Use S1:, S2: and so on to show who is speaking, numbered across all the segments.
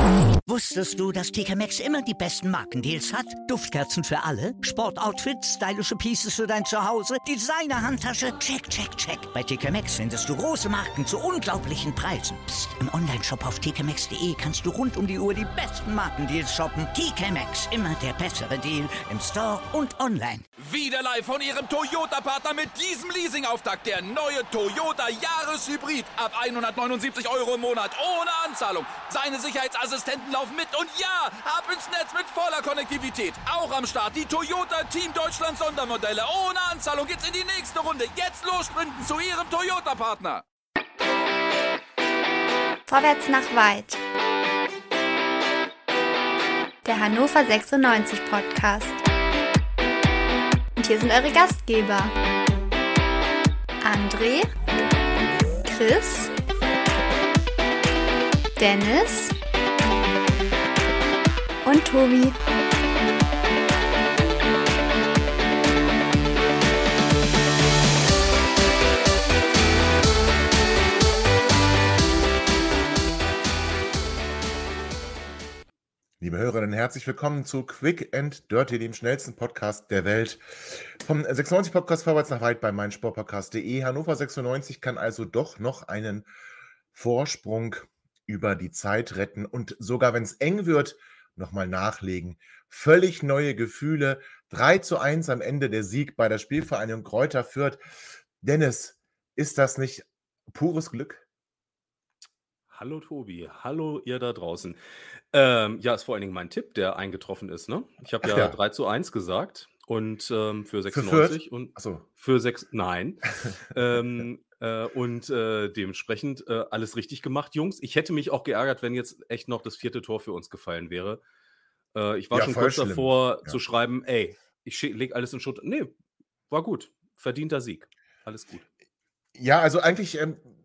S1: Wusstest du, dass TK Maxx immer die besten Markendeals hat? Duftkerzen für alle, Sportoutfits, stylische Pieces für dein Zuhause, Designer-Handtasche, check, check, check. Bei TK Maxx findest du große Marken zu unglaublichen Preisen. Psst. Im Onlineshop auf tkmaxx.de kannst du rund um die Uhr die besten Markendeals shoppen. TK Maxx, immer der bessere Deal im Store und online.
S2: Wieder live von Ihrem Toyota-Partner mit diesem Leasing-Auftakt. Der neue Toyota Jahreshybrid. Ab 179 € im Monat. Ohne Anzahlung. Seine Sicherheitsassistenten laufen mit. Und ja, ab ins Netz mit voller Konnektivität. Auch am Start die Toyota Team Deutschland Sondermodelle. Ohne Anzahlung geht's in die nächste Runde. Jetzt los sprinten zu Ihrem Toyota-Partner.
S3: Vorwärts nach weit. Der Hannover 96 Podcast. Und hier sind eure Gastgeber. André, Chris, Dennis und Tobi.
S4: Liebe Hörerinnen, herzlich willkommen zu Quick and Dirty, dem schnellsten Podcast der Welt. Vom 96 Podcast vorwärts nach weit bei meinsportpodcast.de. Hannover 96 kann also doch noch einen Vorsprung über die Zeit retten und sogar, wenn es eng wird, nochmal nachlegen. Völlig neue Gefühle. 3:1 am Ende der Sieg bei der Spielvereinigung Greuther Fürth. Dennis, ist das nicht pures Glück?
S5: Hallo Tobi, hallo ihr da draußen. Ja, ist vor allen Dingen mein Tipp, der eingetroffen ist, ne? Ich habe ja 3:1 gesagt und für
S4: Für
S5: 96
S4: Fürth?
S5: und
S4: Achso.
S5: für 6, nein. Und dementsprechend alles richtig gemacht, Jungs. Ich hätte mich auch geärgert, wenn jetzt echt noch das 4. Tor für uns gefallen wäre. Ich war
S4: Ja,
S5: schon
S4: voll
S5: kurz
S4: schlimm.
S5: davor
S4: Ja.
S5: zu schreiben, ey, ich leg alles in Schutt. Nee, war gut. Verdienter Sieg. Alles gut.
S4: Ja, also eigentlich,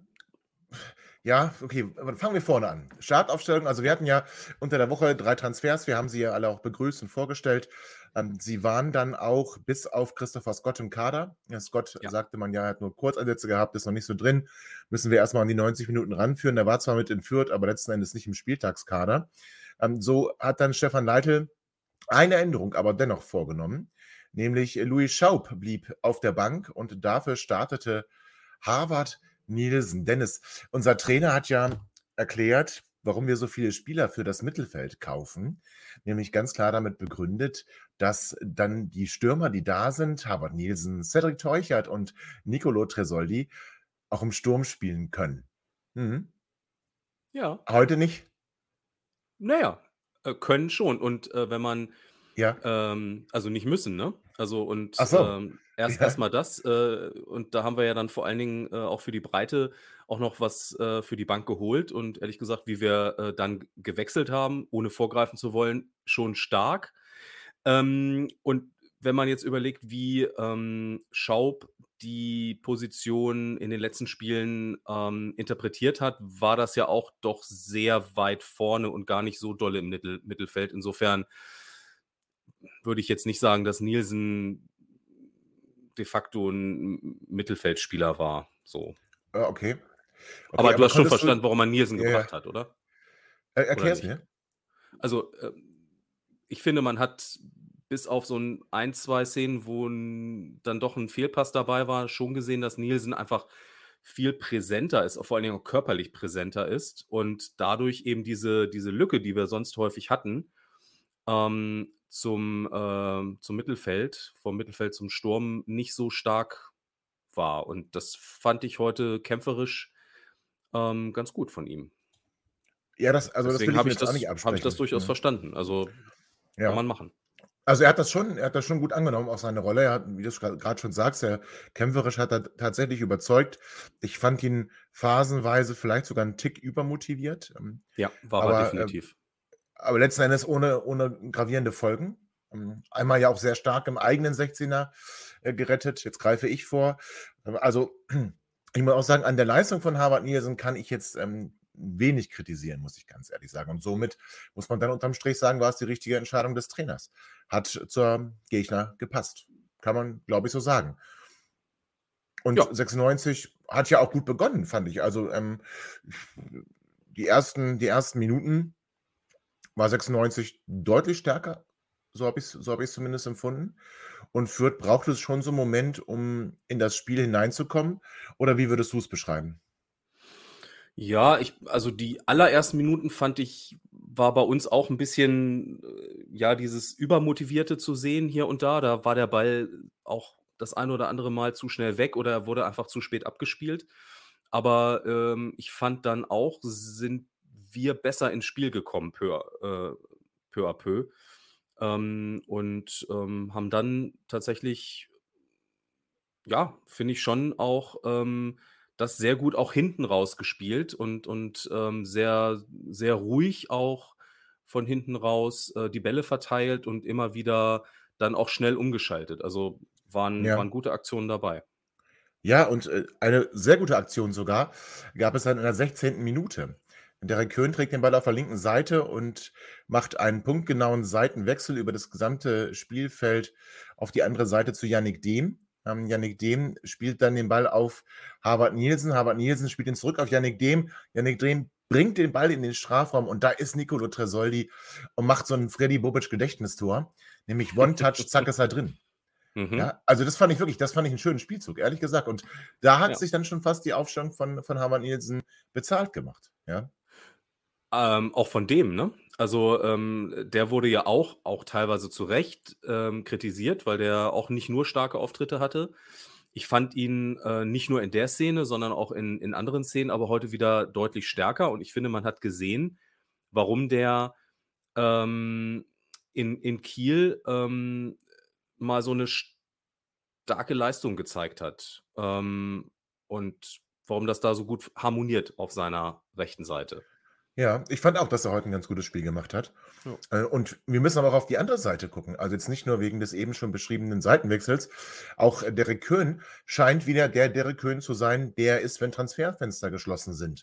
S4: ja, okay, aber fangen wir vorne an. Startaufstellung, also wir hatten ja unter der Woche 3 Transfers, wir haben sie ja alle auch begrüßt und vorgestellt. Sie waren dann auch bis auf Christopher Scott im Kader. Ja, Scott
S5: Ja.
S4: sagte man ja, er hat nur Kurzeinsätze gehabt, ist noch nicht so drin. Müssen wir erstmal an die 90 Minuten ranführen. Der war zwar mit in Fürth, aber letzten Endes nicht im Spieltagskader. So hat dann Stefan Leitl eine Änderung aber dennoch vorgenommen, nämlich Louis Schaub blieb auf der Bank und dafür startete Harvard Nielsen. Dennis, unser Trainer hat ja erklärt, warum wir so viele Spieler für das Mittelfeld kaufen, nämlich ganz klar damit begründet, dass dann die Stürmer, die da sind, Harvard Nielsen, Cedric Teuchert und Nicolo Tresoldi, auch im Sturm spielen können. Mhm.
S5: Ja,
S4: Heute nicht?
S5: naja, können schon. Und wenn man
S4: Ja.
S5: also nicht müssen, ne? Also und
S4: Ach so. Ja.
S5: erstmal das und da haben wir ja dann vor allen Dingen auch für die Breite auch noch was für die Bank geholt und ehrlich gesagt, wie wir dann gewechselt haben, ohne vorgreifen zu wollen, schon stark. Und wenn man jetzt überlegt, wie Schaub die Position in den letzten Spielen interpretiert hat, war das ja auch doch sehr weit vorne und gar nicht so dolle im Mittelfeld. Insofern würde ich jetzt nicht sagen, dass Nielsen de facto ein Mittelfeldspieler war. So.
S4: Okay.
S5: Aber du hast schon
S4: konntest
S5: verstanden, warum man Nielsen
S4: Ja, ja.
S5: gebracht hat, oder?
S4: Erklär's
S5: nicht?
S4: mir.
S5: Also, ich finde, man hat bis auf so 2 Szenen, wo dann doch ein Fehlpass dabei war, schon gesehen, dass Nielsen einfach viel präsenter ist, vor allen Dingen auch körperlich präsenter ist und dadurch eben diese Lücke, die wir sonst häufig hatten, zum Mittelfeld, vom Mittelfeld zum Sturm nicht so stark war. Und das fand ich heute kämpferisch ganz gut von ihm.
S4: Ja, das will
S5: Deswegen
S4: ich
S5: habe
S4: mir
S5: ich
S4: jetzt auch nicht
S5: das
S4: absprechen.
S5: durchaus verstanden. Also
S4: Ja.
S5: kann man machen.
S4: Also er hat das schon gut angenommen, auch seine Rolle. Er hat, wie du es gerade schon sagst, kämpferisch hat er tatsächlich überzeugt. Ich fand ihn phasenweise vielleicht sogar einen Tick übermotiviert.
S5: Ja, war er
S4: aber,
S5: definitiv.
S4: Aber letzten Endes ohne gravierende Folgen. Einmal ja auch sehr stark im eigenen 16er gerettet. Jetzt greife ich vor. Also ich muss auch sagen, an der Leistung von Harvard Nielsen kann ich jetzt wenig kritisieren, muss ich ganz ehrlich sagen. Und somit muss man dann unterm Strich sagen, war es die richtige Entscheidung des Trainers. Hat zur Gegner gepasst. Kann man, glaube ich, so sagen. Und
S5: Ja.
S4: 96 hat ja auch gut begonnen, fand ich. Also die ersten Minuten war 96 deutlich stärker, so habe ich's zumindest empfunden. Und Fürth brauchte es schon so 'n Moment, um in das Spiel hineinzukommen, oder wie würdest du's beschreiben?
S5: Ja, also die allerersten Minuten fand ich, war bei uns auch ein bisschen, ja, dieses Übermotivierte zu sehen hier und da. Da war der Ball auch das ein oder andere Mal zu schnell weg oder wurde einfach zu spät abgespielt. Aber, ich fand dann auch, sind wir besser ins Spiel gekommen peu à peu, und haben dann tatsächlich, ja, finde ich schon auch, das sehr gut auch hinten raus gespielt und sehr sehr ruhig auch von hinten raus, die Bälle verteilt und immer wieder dann auch schnell umgeschaltet. Also, waren
S4: Ja.
S5: gute Aktionen dabei.
S4: Ja, und, eine sehr gute Aktion sogar gab es dann in der 16. Minute. Derek Köhn trägt den Ball auf der linken Seite und macht einen punktgenauen Seitenwechsel über das gesamte Spielfeld auf die andere Seite zu Yannick Dehm. Yannick Dehm spielt dann den Ball auf Harvard Nielsen. Harvard Nielsen spielt ihn zurück auf Yannick Dehm. Yannick Dehm bringt den Ball in den Strafraum und da ist Nicolo Tresoldi und macht so 'n Freddy Bobic Gedächtnistor, nämlich One Touch, zack, ist er drin.
S5: Mhm.
S4: Ja, also das fand ich 'n schönen Spielzug, ehrlich gesagt. Und da hat
S5: Ja.
S4: sich dann schon fast die Aufstellung von Harvard Nielsen bezahlt gemacht, ja.
S5: Auch von dem, ne? Also, der wurde ja auch teilweise zu Recht, kritisiert, weil der auch nicht nur starke Auftritte hatte. Ich fand ihn, nicht nur in der Szene, sondern auch in anderen Szenen aber heute wieder deutlich stärker und ich finde, man hat gesehen, warum der, ähm, in Kiel, mal so eine starke Leistung gezeigt hat, und warum das da so gut harmoniert auf seiner rechten Seite.
S4: Ja, ich fand auch, dass er heute 'n ganz gutes Spiel gemacht hat.
S5: Ja.
S4: Und wir müssen aber auch auf die andere Seite gucken. Also, jetzt nicht nur wegen des eben schon beschriebenen Seitenwechsels. Auch, Derek Köhn scheint wieder der Derek Köhn zu sein, der er ist, wenn Transferfenster geschlossen sind.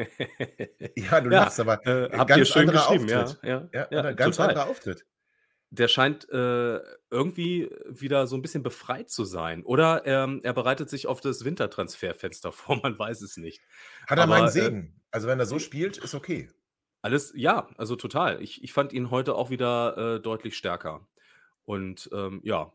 S4: Ja, du
S5: Ja,
S4: lachst, aber,
S5: habt ihr
S4: ganz
S5: schön
S4: anderer
S5: geschrieben, ja,
S4: Auftritt.
S5: ja,
S4: Ja,
S5: ja,
S4: oder ganz
S5: total.
S4: anderer Auftritt.
S5: Der scheint, irgendwie wieder so 'n bisschen befreit zu sein. Oder, er bereitet sich auf das Wintertransferfenster vor, man weiß es nicht.
S4: Hat er meinen
S5: Aber,
S4: Segen. Also, wenn er so
S5: i
S4: spielt, ist okay.
S5: alles, ja, also total. Ich fand ihn heute auch wieder, deutlich stärker. Und, ja,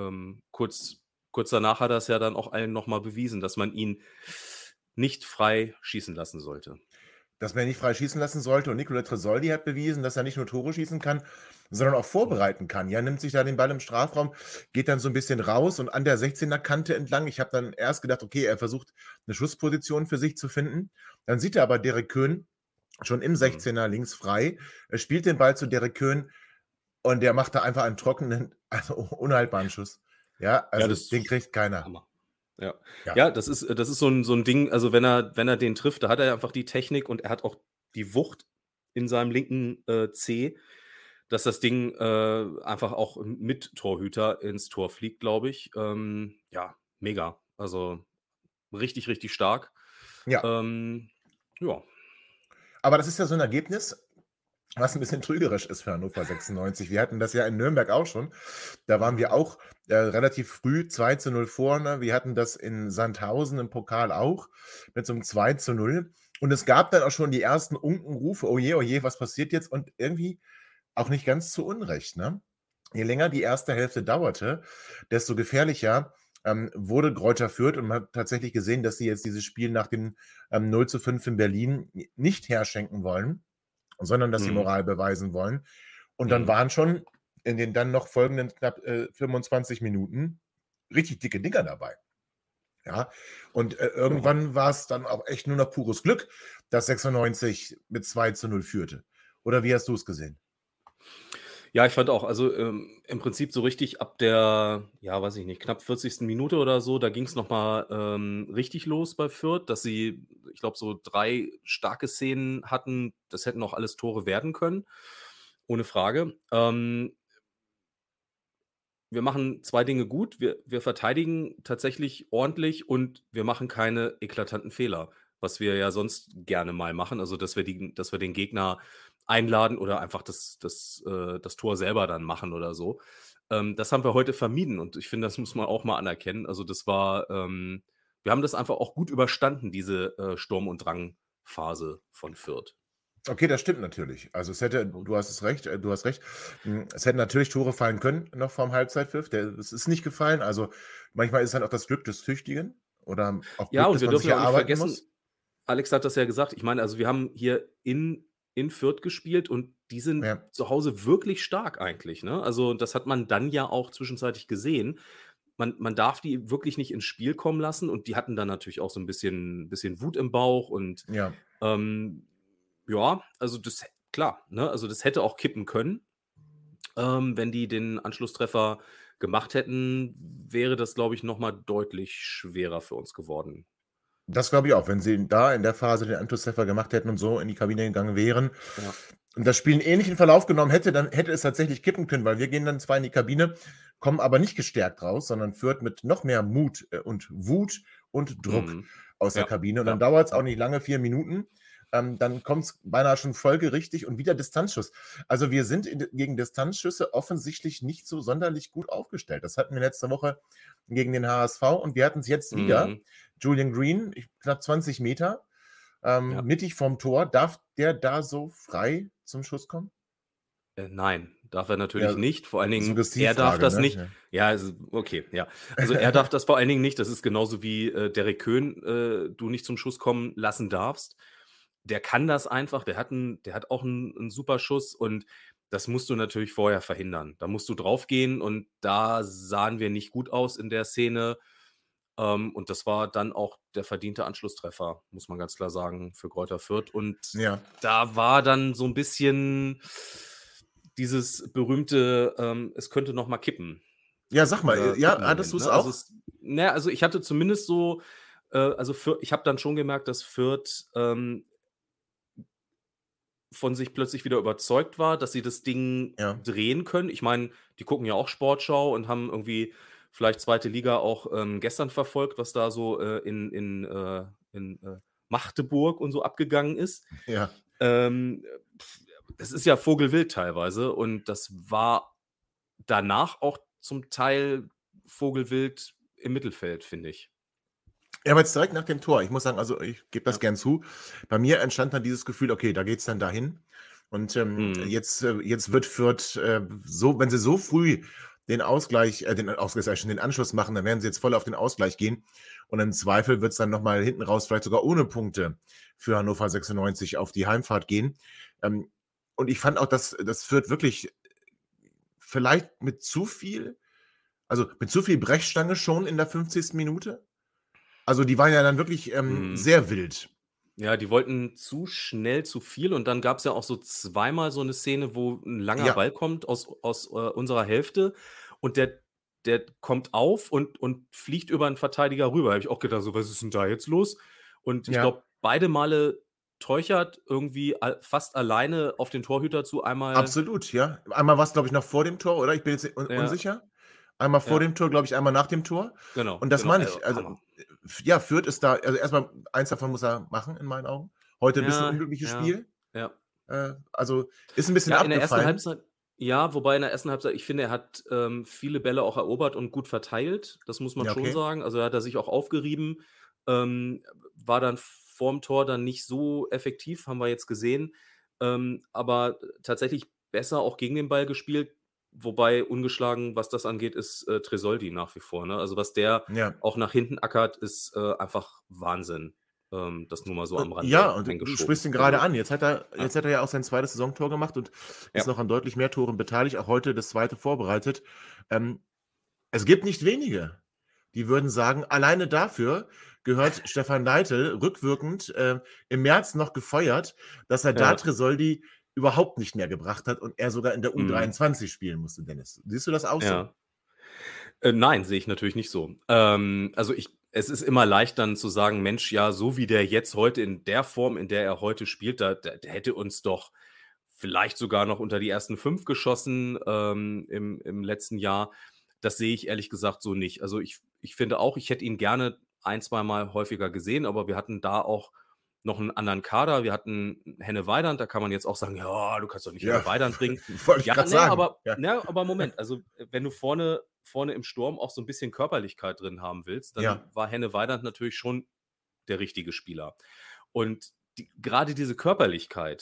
S5: kurz danach hat er's ja dann auch allen noch mal bewiesen, dass man ihn nicht frei schießen lassen sollte.
S4: Dass man ihn nicht frei schießen lassen sollte, und Nicola Tresoldi hat bewiesen, dass er nicht nur Tore schießen kann, sondern auch
S5: Mhm.
S4: vorbereiten kann. Ja, nimmt sich da den Ball im Strafraum, geht dann so 'n bisschen raus und an der 16er Kante entlang. Ich habe dann erst gedacht: „Okay, er versucht 'ne Schussposition für sich zu finden.“ Dann sieht er aber Derek Köhn schon im
S5: Mhm.
S4: 16er links frei. Er spielt den Ball zu Derek Köhn und der macht da einfach einen trockenen, also unhaltbaren Schuss. Ja,
S5: Ja,
S4: also
S5: das
S4: den kriegt keiner.
S5: Hammer. Ja.
S4: Ja.
S5: Ja, das ist so 'n Ding, also, wenn er den trifft, da hat er einfach die Technik und er hat auch die Wucht in seinem linken, Zeh, dass das Ding, einfach auch mit Torhüter ins Tor fliegt, glaube ich. Ja, mega. Also, richtig, richtig stark.
S4: Ja.
S5: Ähm, ja.
S4: Aber das ist ja so 'n Ergebnis, was 'n bisschen trügerisch ist für Hannover 96. Wir hatten das ja in Nürnberg auch schon. Da waren wir
S5: Mhm.
S4: auch, relativ früh 2:0 vorne. Wir hatten das in Sandhausen im Pokal auch mit so 'nem 2:0. Und es gab dann auch schon die ersten Unkenrufe: „Oh je, was passiert jetzt?“ Und irgendwie auch nicht ganz zu Unrecht, ne? Je länger die erste Hälfte dauerte, desto gefährlicher, wurde Greuther Fürth, und man hat tatsächlich gesehen, dass sie jetzt dieses Spiel nach dem, 0:5 in Berlin nicht herschenken wollen, sondern dass sie
S5: Mhm.
S4: Moral beweisen wollen. Und dann
S5: Mhm.
S4: waren schon in den dann noch folgenden knapp, 25 Minuten richtig dicke Dinger dabei. Ja, und,
S5: Ja.
S4: irgendwann war's dann auch echt nur noch pures Glück, dass 96 mit 2:0 führte. Oder wie hast du's gesehen?
S5: Ja, ich fand auch, also, im Prinzip so richtig ab der, ja, weiß ich nicht, knapp 40. Minute oder so, da ging's noch mal, richtig los bei Fürth, dass sie, ich glaube, so 3 starke Szenen hatten. Das hätten auch alles Tore werden können, ohne Frage. Wir machen 2 Dinge gut. Wir verteidigen tatsächlich ordentlich und wir machen keine eklatanten Fehler, was wir ja sonst gerne mal machen. Also, dass wir den Gegner einladen oder einfach das Tor selber dann machen oder so. Das haben wir heute vermieden und ich finde, das muss man auch mal anerkennen. Also, wir haben das einfach auch gut überstanden, diese, Sturm und Drang-Phase von Fürth.
S4: Okay, das stimmt natürlich. Also du hast es recht, du hast recht. Es hätten natürlich Tore fallen können noch vorm Halbzeitpfiff. Es ist nicht gefallen. Also manchmal ist dann auch das Glück des Tüchtigen oder auch
S5: Ja,
S4: Glück,
S5: und
S4: das
S5: wir
S4: man sich
S5: dürfen ja auch nicht
S4: erarbeiten
S5: vergessen,
S4: muss.
S5: Alex hat das ja gesagt. Ich meine, also wir haben hier in Fürth gespielt und die sind
S4: Ja,
S5: zu Hause wirklich stark eigentlich, ne? Also, das hat man dann ja auch zwischenzeitlich gesehen. Man darf die wirklich nicht ins Spiel kommen lassen und die hatten dann natürlich auch so ein bisschen Wut im Bauch und,
S4: ja.
S5: ähm, ja, also das klar, ne? Also, das hätte auch kippen können. Wenn die den Anschlusstreffer gemacht hätten, wäre das, glaube ich, noch mal deutlich schwerer für uns geworden.
S4: Das glaube ich auch, wenn sie da in der Phase den Anschlusstreffer gemacht hätten und so in die Kabine gegangen wären
S5: Ja.
S4: und das Spiel einen ähnlichen Verlauf genommen hätte, dann hätte es tatsächlich kippen können, weil wir gehen dann zwar in die Kabine, kommen aber nicht gestärkt raus, sondern Fürth mit noch mehr Mut, und Wut und Druck
S5: Mhm.
S4: aus der
S5: Ja,
S4: Kabine. Und dann
S5: ja,
S4: dauert es auch
S5: ja.
S4: nicht lange, 4 Minuten. Dann kommt es beinahe schon folgerichtig und wieder Distanzschuss. Also wir sind gegen Distanzschüsse offensichtlich nicht so sonderlich gut aufgestellt. Das hatten wir letzte Woche gegen den HSV und wir hatten es jetzt wieder.
S5: Mhm.
S4: Julian Green, knapp 20 Meter,
S5: Ja.
S4: mittig vom Tor. Darf der da so frei zum Schuss kommen?
S5: Nein, darf er natürlich
S4: Ja,
S5: nicht. Vor allen Dingen, er darf
S4: Suggestivfrage,
S5: das
S4: ne?
S5: nicht. Ja, also, okay, ja. Also, er darf das vor allen Dingen nicht. Das ist genauso wie, Derek Köhn, du nicht zum Schuss kommen lassen darfst. Der kann das einfach. Der hat auch einen super Schuss und das musst du natürlich vorher verhindern. Da musst du draufgehen und da sahen wir nicht gut aus in der Szene. Und das war dann auch der verdiente Anschlusstreffer, muss man ganz klar sagen, für Greuther Fürth. Und
S4: Ja.
S5: da war dann so ein bisschen dieses berühmte, es könnte noch mal kippen.
S4: Ja, sag mal,
S5: Dieser
S4: ja,
S5: Kippen-Moment,
S4: hattest du es
S5: ne? Also,
S4: auch?
S5: also, ich hatte zumindest so also, ich habe dann schon gemerkt, dass Fürth, von sich plötzlich wieder überzeugt war, dass sie das Ding
S4: Ja.
S5: drehen können. Ich meine, die gucken ja auch Sportschau und haben irgendwie vielleicht zweite Liga auch, gestern verfolgt, was da so, in Magdeburg und so abgegangen ist.
S4: Ja.
S5: Ähm, Das ist ja vogelwild teilweise und das war danach auch zum Teil vogelwild im Mittelfeld, finde ich.
S4: Ja, aber jetzt direkt nach dem Tor. Ich muss sagen, also ich gebe das
S5: Ja.
S4: gern zu. Bei mir entstand dann dieses Gefühl, okay, da geht's dann dahin. Und
S5: Mhm.
S4: jetzt wird Fürth so, wenn sie so früh den Ausgleich, sag ich schon, den Anschluss machen, dann werden sie jetzt voll auf den Ausgleich gehen. Und im Zweifel wird es dann nochmal hinten raus, vielleicht sogar ohne Punkte für Hannover 96 auf die Heimfahrt gehen. Ähm, und ich fand auch, dass Fürth wirklich vielleicht mit zu viel Brechstange schon in der 50. Minute. Also, die waren ja dann wirklich,
S5: Mhm.
S4: sehr wild.
S5: Ja, die wollten zu schnell zu viel und dann gab's ja auch so zweimal so 'ne Szene, wo 'n langer
S4: Ja,
S5: Ball kommt aus unserer Hälfte und der kommt auf und fliegt über 'n Verteidiger rüber. Habe ich auch gedacht so: „Was ist 'n da jetzt los?“ Und ich
S4: ja,
S5: glaube, beide Male Teuchert irgendwie fast alleine auf den Torhüter zu, einmal
S4: absolut, ja. Einmal war's, glaube ich, noch vor dem Tor, oder? Ich bin jetzt
S5: ja,
S4: unsicher. Einmal vor
S5: ja,
S4: dem Tor, glaube ich, einmal nach dem Tor.
S5: genau,
S4: Und das
S5: genau,
S4: meine ich. Also,
S5: Hammer.
S4: ja, Fürth ist da, also, erst mal eins davon muss er machen in meinen Augen. Heute 'n bisschen
S5: Ja,
S4: unglückliches
S5: ja,
S4: Spiel.
S5: ja.
S4: Also, ist 'n bisschen
S5: Ja, in der ersten
S4: abgefallen.
S5: Halbzeit ja, wobei in der ersten Halbzeit ich finde, er hat, viele Bälle auch erobert und gut verteilt. Das muss man
S4: Ja,
S5: schon
S4: okay.
S5: sagen. Also, da hat er sich auch aufgerieben, war dann vorm Tor dann nicht so effektiv, haben wir jetzt gesehen, aber tatsächlich besser auch gegen den Ball gespielt, wobei ungeschlagen, was das angeht, ist, Tresoldi nach wie vor, ne? Also, was der
S4: Ja.
S5: auch nach hinten ackert, ist, einfach Wahnsinn. Das nur mal so am
S4: Ja,
S5: Rande
S4: und du
S5: eingeschoben.
S4: sprichst ihn grade
S5: Also,
S4: an. Jetzt
S5: ja,
S4: hat er ja auch sein 2. Saisontor gemacht und ist
S5: ja.
S4: noch an deutlich mehr Toren beteiligt, auch heute das 2. vorbereitet. Ähm, Es gibt nicht wenige, die würden sagen, alleine dafür gehört Stefan Leitl rückwirkend, im März noch gefeuert, dass er da
S5: Ja,
S4: Tresoldi überhaupt nicht mehr gebracht hat und er sogar in der
S5: mhm,
S4: U23 spielen musste, Dennis. Siehst du das auch so?
S5: ja. Nein, sehe ich natürlich nicht so. Also es ist immer leicht dann zu sagen, Mensch, ja, so wie der jetzt heute in der Form, in der er heute spielt, der hätte uns doch vielleicht sogar noch unter die ersten 5 geschossen im letzten Jahr. Das sehe ich ehrlich gesagt so nicht. Also ich finde auch, ich hätte ihn gerne ein, zweimal häufiger gesehen, aber wir hatten da auch noch einen anderen Kader. Wir hatten Henne Weidand, da kann man jetzt auch sagen, ja, du kannst doch nicht
S4: Ja,
S5: Henne Weidand bringen.
S4: wollte ich
S5: Ja,
S4: grad
S5: ne,
S4: sagen. Ja.
S5: aber Moment, also, wenn du vorne im Sturm auch so 'n bisschen Körperlichkeit drin haben willst, dann
S4: Ja.
S5: war Henne Weidand natürlich schon der richtige Spieler. Und grade diese Körperlichkeit,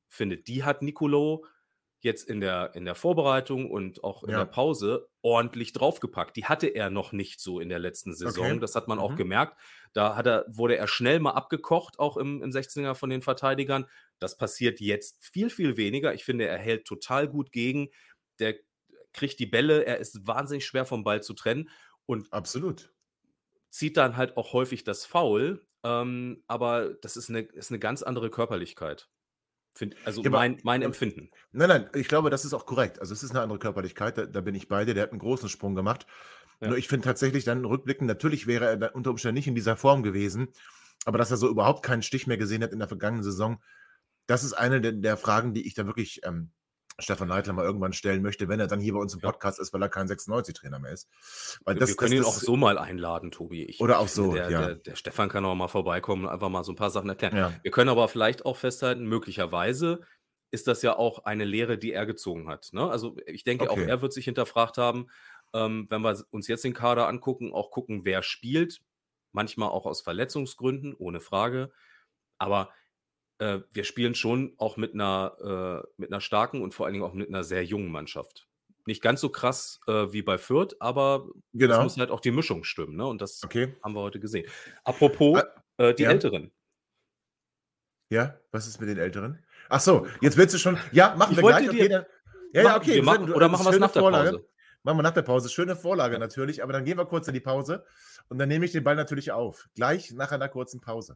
S5: finde, die hat Nicolo jetzt in der Vorbereitung und auch in der Pause ordentlich draufgepackt. Die hatte er noch nicht so in der letzten Saison.
S4: Okay.
S5: Das hat man auch gemerkt. Da wurde er schnell mal abgekocht, auch im 16er von den Verteidigern. Das passiert jetzt viel, viel weniger. Ich finde, er hält total gut gegen. Der kriegt die Bälle. Er ist wahnsinnig schwer vom Ball zu trennen und
S4: Absolut.
S5: zieht dann halt auch häufig das Foul. Aber das ist eine ganz andere Körperlichkeit. Also
S4: Ja, aber
S5: mein Empfinden.
S4: nein, ich glaube, das ist auch korrekt. Also, es ist eine andere Körperlichkeit, da bin ich bei dir. Der hat einen großen Sprung gemacht.
S5: Ja.
S4: Nur ich finde tatsächlich dann rückblickend, natürlich wäre er dann unter Umständen nicht in dieser Form gewesen, aber dass er so überhaupt keinen Stich mehr gesehen hat in der vergangenen Saison, das ist eine der Fragen, die ich dann wirklich Stefan Neidl mal irgendwann stellen möchte, wenn er dann hier bei uns im
S5: Ja.
S4: Podcast ist, weil er kein 96-Trainer mehr ist. Weil
S5: Wir können ihn auch so mal einladen, Tobi.
S4: Oder auch
S5: Ich finde,
S4: so, ja.
S5: der Stefan kann auch mal vorbeikommen und einfach mal so ein paar Sachen erklären.
S4: Ja.
S5: Wir können aber vielleicht auch festhalten, möglicherweise ist das ja auch eine Lehre, die er gezogen hat. Ne? Also ich denke, auch
S4: Okay.
S5: er wird sich hinterfragt haben, wenn wir uns jetzt den Kader angucken, auch gucken, wer spielt. Manchmal auch aus Verletzungsgründen, ohne Frage. Aber wir spielen schon auch mit einer starken und vor allen Dingen auch mit einer sehr jungen Mannschaft. Nicht ganz so krass wie bei Fürth, aber es
S4: Genau.
S5: muss halt auch die Mischung stimmen. Ne? Und das
S4: Okay.
S5: haben wir heute gesehen. Apropos die
S4: ja.
S5: Älteren.
S4: Ja, was ist mit den Älteren? Ach so, jetzt willst du schon. Ja, machen
S5: Ich
S4: wir
S5: wollte
S4: gleich.
S5: dir-
S4: Okay, dann, ja, okay.
S5: Wir machen, oder machen wir es
S4: schöne
S5: nach der
S4: Vorlage.
S5: Pause?
S4: Machen wir nach der Pause. Schöne Vorlage natürlich, aber dann gehen wir kurz in die Pause und dann nehme ich den Ball natürlich auf. Gleich nach einer kurzen Pause.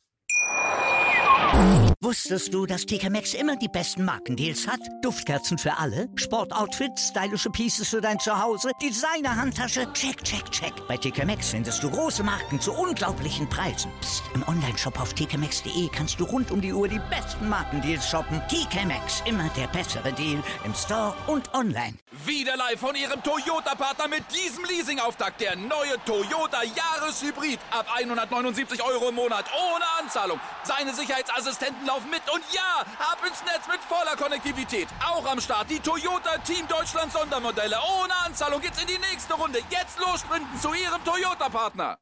S1: Wusstest du, dass TK Maxx immer die besten Markendeals hat? Duftkerzen für alle, Sportoutfits, stylische Pieces für dein Zuhause, Designer-Handtasche, check, check, check. Bei TK Maxx findest du große Marken zu unglaublichen Preisen. Psst. Im Onlineshop auf tkmaxx.de kannst du rund um die Uhr die besten Markendeals shoppen. TK Maxx, immer der bessere Deal im Store und online.
S2: Wieder live von Ihrem Toyota-Partner mit diesem Leasing-Auftakt. Der neue Toyota Jahreshybrid. Ab 179 € im Monat. Ohne Anzahlung. Seine Sicherheitsassistenten laufen mit. Und ja, ab ins Netz mit voller Konnektivität. Auch am Start die Toyota Team Deutschland Sondermodelle. Ohne Anzahlung geht's in die nächste Runde. Jetzt los sprinten zu Ihrem Toyota-Partner.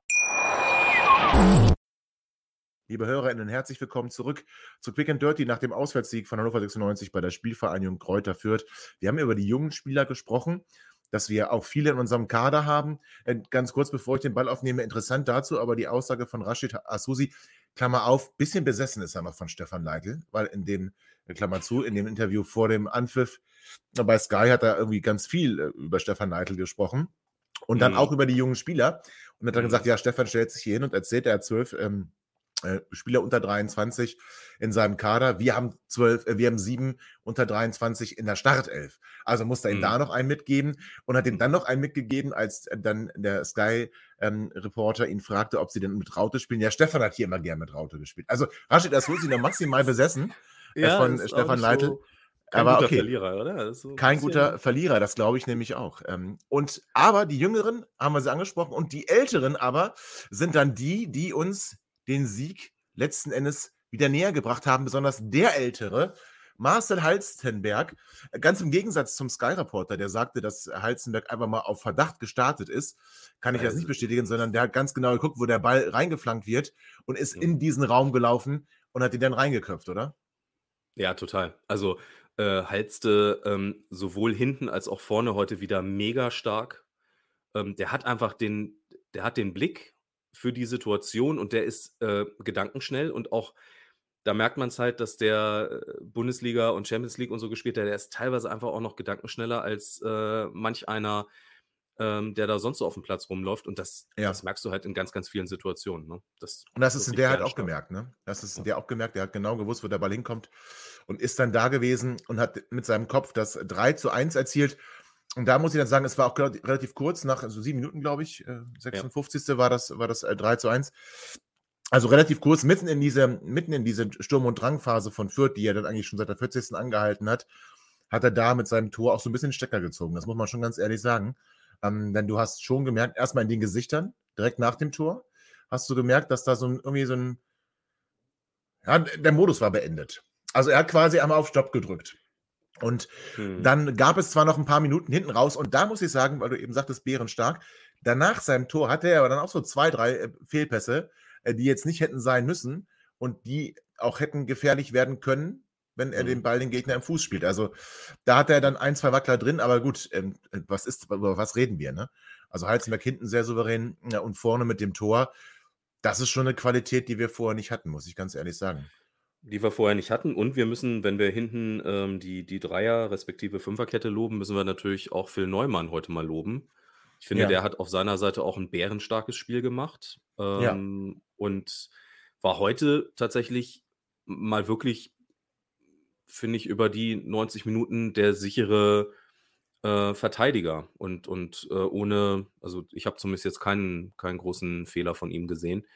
S4: Liebe HörerInnen, herzlich willkommen zurück zu Quick and Dirty nach dem Auswärtssieg von Hannover 96 bei der Spielvereinigung Greuther Fürth. Wir haben über die jungen Spieler gesprochen, dass wir auch viele in unserem Kader haben. Ganz kurz, bevor ich den Ball aufnehme, interessant dazu, aber die Aussage von Rashid Asusi, Klammer auf, bisschen besessen ist er noch von Stefan Leitl, weil in dem, Klammer zu, in dem Interview vor dem Anpfiff bei Sky hat er irgendwie ganz viel über Stefan Leitl gesprochen und dann auch über die jungen Spieler und hat dann gesagt, ja, Stefan stellt sich hier hin und erzählt, er hat 12 Spieler unter 23 in seinem Kader. Wir haben 7 unter 23 in der Startelf. Also musste er ihm da noch einen mitgeben und hat ihm dann noch einen mitgegeben, als dann der Sky-Reporter ihn fragte, ob sie denn mit Raute spielen. Ja, Stefan hat hier immer gern mit Raute gespielt. Also Rashid Asusi noch maximal besessen von Stefan Leitl.
S5: So kein guter Verlierer, oder? Das ist so
S4: kein guter Verlierer, das glaube ich nämlich auch. Aber die Jüngeren haben wir sie angesprochen und die Älteren aber sind dann die uns den Sieg letzten Endes wieder näher gebracht haben, besonders der Ältere, Marcel Halstenberg, ganz im Gegensatz zum Sky-Reporter, der sagte, dass Halstenberg einfach mal auf Verdacht gestartet ist, kann ich das nicht bestätigen, sondern der hat ganz genau geguckt, wo der Ball reingeflankt wird und ist in diesen Raum gelaufen und hat ihn dann reingeköpft, oder?
S5: Ja, total. Also Halste sowohl hinten als auch vorne heute wieder mega stark. Der hat einfach den Blick für die Situation und der ist gedankenschnell und auch, da merkt man es halt, dass der Bundesliga und Champions League und so gespielt hat, der ist teilweise einfach auch noch gedankenschneller als manch einer, der da sonst so auf dem Platz rumläuft und das merkst du halt in ganz, ganz vielen Situationen. Ne?
S4: Und das ist in der halt auch gemerkt, ne? Das ist in der auch gemerkt, der hat genau gewusst, wo der Ball hinkommt und ist dann da gewesen und hat mit seinem Kopf das 3:1 erzielt. Und da muss ich dann sagen, es war auch relativ kurz, nach 7 Minuten, glaube ich, 56. war das 3:1. Also relativ kurz, mitten in diese Sturm- und Drangphase von Fürth, die er dann eigentlich schon seit der 40. angehalten hat er da mit seinem Tor auch so ein bisschen den Stecker gezogen. Das muss man schon ganz ehrlich sagen. Denn du hast schon gemerkt, erstmal in den Gesichtern, direkt nach dem Tor, hast du gemerkt, dass da der Modus war beendet. Also er hat quasi einmal auf Stopp gedrückt. Und dann gab es zwar noch ein paar Minuten hinten raus und da muss ich sagen, weil du eben sagtest, bärenstark, danach seinem Tor hatte er aber dann auch so 2, 3 Fehlpässe, die jetzt nicht hätten sein müssen und die auch hätten gefährlich werden können, wenn er den Ball den Gegner im Fuß spielt. Also da hat er dann 1, 2 Wackler drin, aber gut, über was reden wir, ne? Also Halzenberg hinten sehr souverän, ja, und vorne mit dem Tor, das ist schon eine Qualität, die wir vorher nicht hatten, muss ich ganz ehrlich sagen.
S5: Die wir vorher nicht hatten. Und wir müssen, wenn wir hinten die Dreier- respektive Fünferkette loben, müssen wir natürlich auch Phil Neumann heute mal loben. Ich finde,
S4: Ja.
S5: der hat auf seiner Seite auch ein bärenstarkes Spiel gemacht
S4: Ja.
S5: und war heute tatsächlich mal wirklich, finde ich, über die 90 Minuten der sichere Verteidiger und ohne, also ich habe zumindest jetzt keinen großen Fehler von ihm gesehen.